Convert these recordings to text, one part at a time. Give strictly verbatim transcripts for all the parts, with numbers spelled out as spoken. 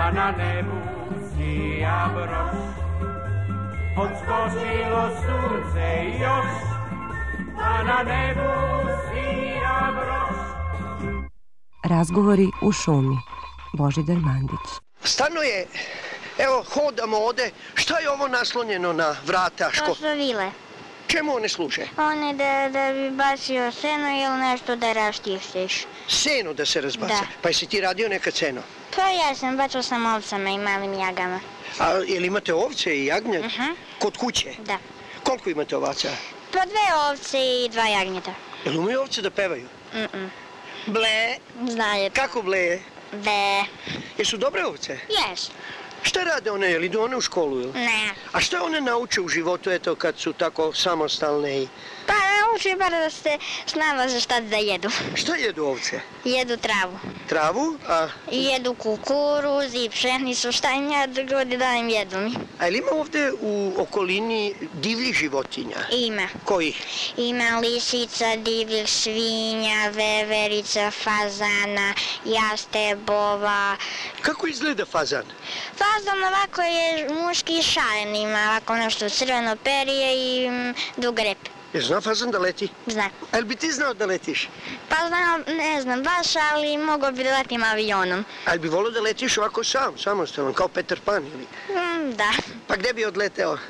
a na nebu sija broš. Odskočilo sunce još, a na nebu sija broš. Razgovori u šumi. Božidar Mandić. Stano je, evo, hodamo ovde. Šta je ovo naslonjeno na vrata? To su vile. Čemu one služe? One da, da bi bacio seno ili nešto da raštištiš. Seno da se razbaca? Da. Pa jesi ti radio nekad seno? Pa ja sam bacao sam ovcama i malim jagama. A jel imate ovce i jagnjad? Uh-huh. Kod kuće? Da. Koliko imate ovaca? Pa dve ovce i dva jagnjeta. Jel umeju ovce da pevaju? Mm-mm. Ble. Znaju. Kako bleje? Be. Jesu dobre ovce? Jes. Šta rade one? Jel idu one u školu? Ili? Ne. A šta one nauče u životu, eto, kad su tako samostalne i... Pa nauči bar da se snalaze šta da jedu. Šta jedu ovce? Jedu travu. Travu? A... I jedu kukuruz i pšenicu, šta im ja god da im jedu mi. A jel ima ovde u okolini divljih životinja? Ima. Kojih? Ima lisica, divljih svinja, veverica, fazana, jastebova. Kako izgleda fazan? Fazan ovako je muški šaren, ima ovako nešto crveno perije i mm, dug rep. Jel zna fazan da leti? Zna. A jel bi ti znao da letiš? Pa znam, ne znam baš, ali mogo bi da letim avionom. A jel bi volio da letiš ovako sam, samostalan, kao Peter Pan ili? Mm, da. Pa gde bi odleteo?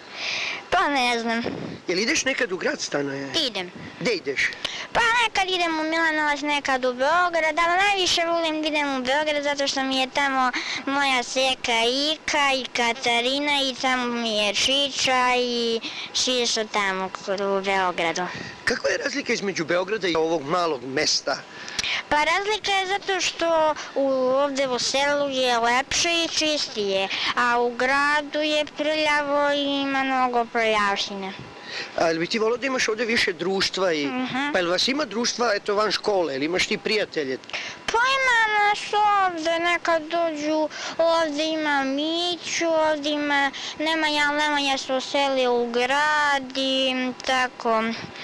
Pa ne znam. Jel ideš nekad u grad, Stanoje? Idem. Gde ideš? Pa nekad idem u Milanovac, nekad u Beograd, ali najviše volim da idem u Beograd zato što mi je tamo moja seka Ika i Katarina i tamo mi je Čiča i svi su tamo u Beogradu. Kakva je razlika između Beograda i ovog malog mesta? Pa razlika je zato što u, ovde u selu je lepše i čistije, a u gradu je prljavo i ima mnogo prljavštine. A jel bi ti volio da imaš ovde više društva i... Uh-huh. Pa jel vas ima društva, eto, van škole, ili imaš ti prijatelje? Pa ima nas ovde, nekad dođu, ovde ima Miću, ovde ima Nemanja, ali Nemanja se uselio u grad i tako,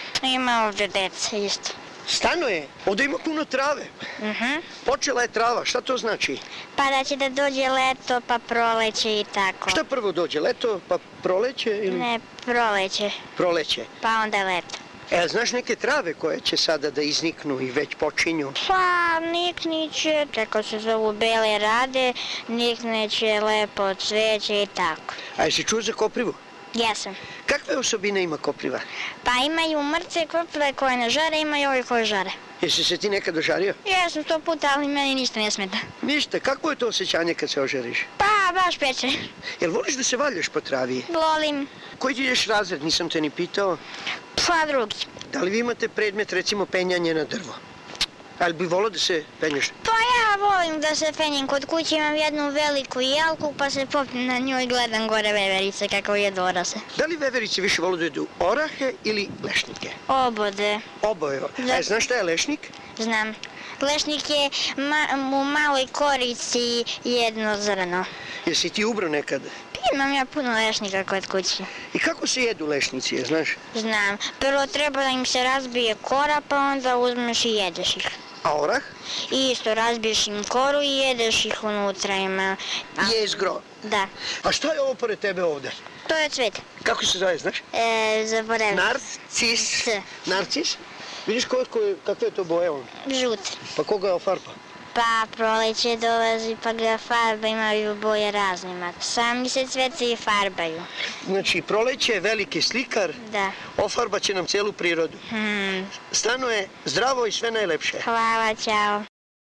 ima ovde deca isto. Stanoje, ovde ima puno trave. Uh-huh. Počela je trava, šta to znači? Pa da će da dođe leto, pa proleće i tako. Šta prvo dođe, leto, pa proleće ili... Ne, proleće, Proleće. pa onda leto. E, znaš neke trave koje će sada da izniknu i već počinju? Pa nikniće, kako se zovu bele rade, nikneće lepo cveće i tako. A jesi čuo za koprivu? Jesam. Kakve osobine ima kopriva? Pa imaju mrtve koprive koje ne žare, imaju ove koje žare. Jesi se ti nekad ožario? Jesam sto puta, ali meni ništa ne smeta. Ništa, kako je to osjećanje kad se ožariš? Pa, baš peče. Jel voliš da se valjaš po travi? Volim. Koji ti ideš razred, nisam te ni pitao. Pa drugi. Da li vi imate predmet, recimo, penjanje na drvo? Ali bi volio da se penješ? Pa ja volim da se penjem. Kod kuće imam jednu veliku jelku, pa se popnem na njoj i gledam gore veverice kako jedu orase. Da li veverice više vole da jedu orahe ili lešnike? Obode. Oboje. Da. A znaš šta je lešnik? Znam. Lešnik je ma u maloj korici jedno zrno. Jesi ti ubro nekad? Imam ja puno lešnika kod kuće. I kako se jedu lešnici, je, znaš? Znam. Prvo treba da im se razbije kora, pa onda uzmeš i jedeš ih. A orah? I isto razbiješ im koru i jedeš ih unutra ima. A... Jezgro. Da. A šta je ovo pored tebe ovde? To je cvet. Kako se zove, znaš? E, zaboravim. Narcis. C. Narcis? Vidiš kako je, kakve je to boje on? Žut. Pa koga je ofarba? Pa proleće dolazi pa ga farba, imaju boje raznima. Sami se cveci farbaju. Znači, proleće je veliki slikar, Da. ofarba će nam celu prirodu. Hmm. Stanoje, zdravo i sve najlepše. Hvala, ćao.